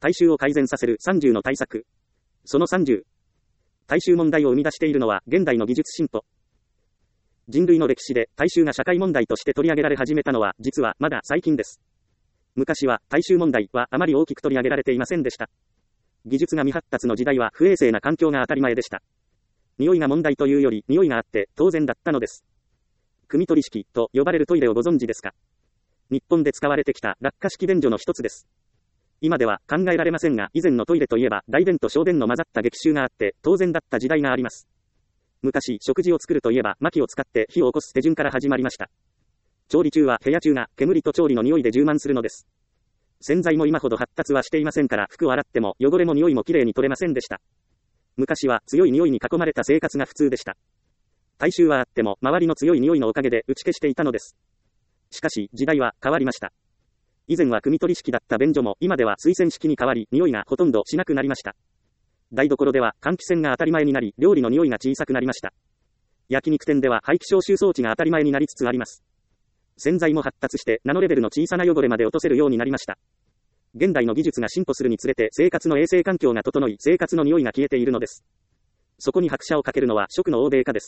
大衆を改善させる30の対策。その30。大衆問題を生み出しているのは現代の技術進歩。人類の歴史で大衆が社会問題として取り上げられ始めたのは実はまだ最近です。昔は大衆問題はあまり大きく取り上げられていませんでした。技術が未発達の時代は不衛生な環境が当たり前でした。匂いが問題というより匂いがあって当然だったのです。汲み取り式と呼ばれるトイレをご存知ですか？日本で使われてきた落下式便所の一つです。今では考えられませんが、以前のトイレといえば大便と小便の混ざった激臭があって当然だった時代があります。昔、食事を作るといえば薪を使って火を起こす手順から始まりました。調理中は部屋中が煙と調理の匂いで充満するのです。洗剤も今ほど発達はしていませんから、服を洗っても汚れも匂いもきれいに取れませんでした。昔は強い匂いに囲まれた生活が普通でした。大衆はあっても周りの強い匂いのおかげで打ち消していたのです。しかし時代は変わりました。以前は汲み取り式だった便所も今では水洗式に変わり、匂いがほとんどしなくなりました。台所では換気扇が当たり前になり、料理の匂いが小さくなりました。焼肉店では排気消臭装置が当たり前になりつつあります。洗剤も発達してナノレベルの小さな汚れまで落とせるようになりました。現代の技術が進歩するにつれて生活の衛生環境が整い、生活の匂いが消えているのです。そこに拍車をかけるのは食の欧米化です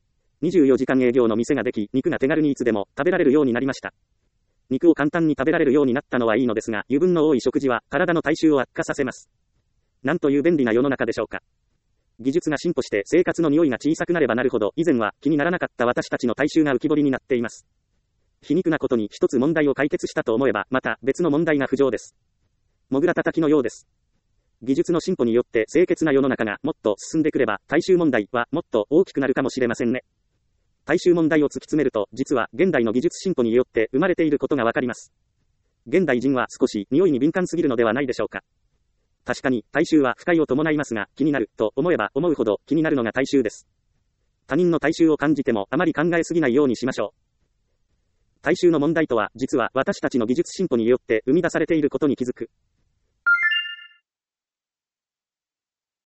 。24時間営業の店ができ、肉が手軽にいつでも食べられるようになりました。肉を簡単に食べられるようになったのはいいのですが、油分の多い食事は体の体臭を悪化させます。なんという便利な世の中でしょうか。技術が進歩して生活の匂いが小さくなればなるほど、以前は気にならなかった私たちの体臭が浮き彫りになっています。皮肉なことに一つ問題を解決したと思えば、また別の問題が浮上です。モグラ叩きのようです。技術の進歩によって清潔な世の中がもっと進んでくれば、大衆問題はもっと大きくなるかもしれませんね。大衆問題を突き詰めると、実は現代の技術進歩によって生まれていることがわかります。現代人は少し匂いに敏感すぎるのではないでしょうか。確かに大衆は不快を伴いますが、気になると思えば思うほど気になるのが大衆です。他人の大衆を感じてもあまり考えすぎないようにしましょう。大衆の問題とは、実は私たちの技術進歩によって生み出されていることに気づく。